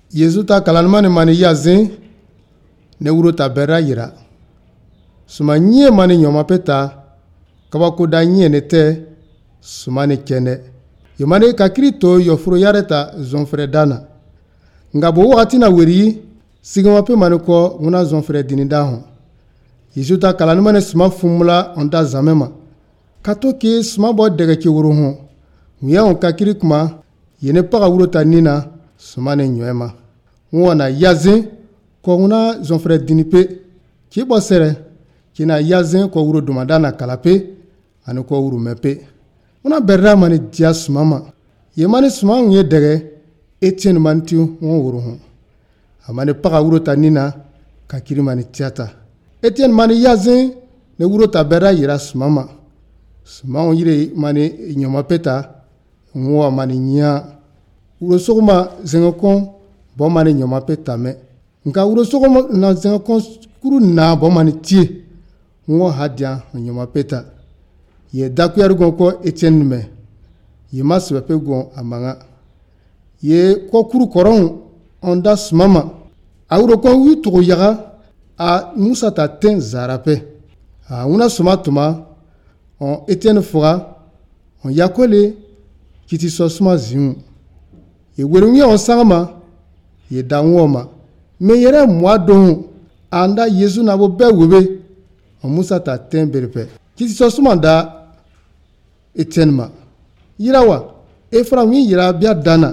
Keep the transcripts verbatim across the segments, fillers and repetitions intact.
Yesu ta kalanma ni mani yazin ne wuro ta bera yira. Suma nye mani nyoma peta kabako da nye nete suma ni kene. Yomane kakiri to yofuro yareta zonfre dana. Ngabo wakati na weri sigama pe maniko nguna zonfre dinida hon. Yesu ta kalanma ni suma fumula onda zamema. Kato ki suma bo dege ki wuro hon. Nguya on kakiri kuma yene paga wuro ta nina suma ni nyoema. Mwana yazin ko nguna zonfre dinipe ki bo sere kina yazin ko wuro dumadana kalape ani ko wuro mepe. Mwana berra mani dia sumama. Ye mani suma unye dege Etienne mantiu won wuro hon. Amane paga wuro ta nina kakiri mani tiata. Etienne mani yazin ne wuro ta berra yira sumama. Suma on yire mani nyoma peta ngwa mani nya. Wuro sogoma zengokon bo mani nyoma peta me. Nka wuro sogoma na zengokon kuru na bo mani tie. Ngwa hadia nyoma peta. Ye dakuyar gon ko Etienne me. Ye maswepe gon amanga. Ye ko kuru koron onda sumama. Awuro ko wi to yaga a Musa ta ten zarape. A una suma tuma on Etienne fora on yakole kiti sosuma zimu. Ye werunye on sangama ye danwoma. Me yere mwa don anda Yesu na bo be webe on Musa ta ten berpe. Kiti sosuma da Etienne ma. Yirawa Efra mi yira bia dana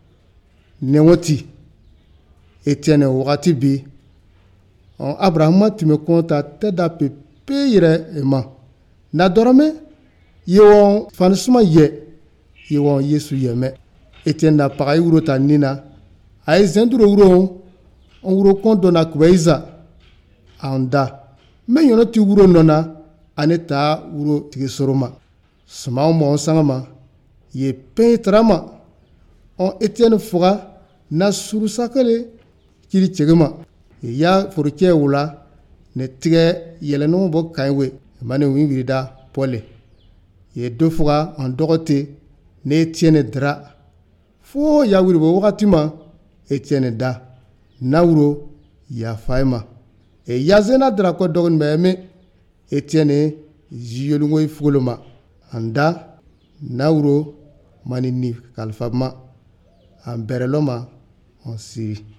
newoti Etienne wakati bi on Abraham tume konta teda pepe yire ema. Na dorame yewon fansuma ye yewon Yesu yeme. Etienne na pagai wuro ta nina ay zenduro wuro on wuro kondo na kubeiza anda me yono ti wuro nona aneta wuro tigisoroma. Suma mo sangama ye petrama on Etienne fora na suru sakale kiri chegema ya forke wula ne tige yeleno bo kaiwe mane wi wirida pole ye do fora on dogote ne Etienne dra fo ya wirbo wakati ma Etienne da nawro ya faima e yazena dra ko dogon meme Etienne jiyolungo ifuloma anda nawro manini kalfama ambereloma on siri.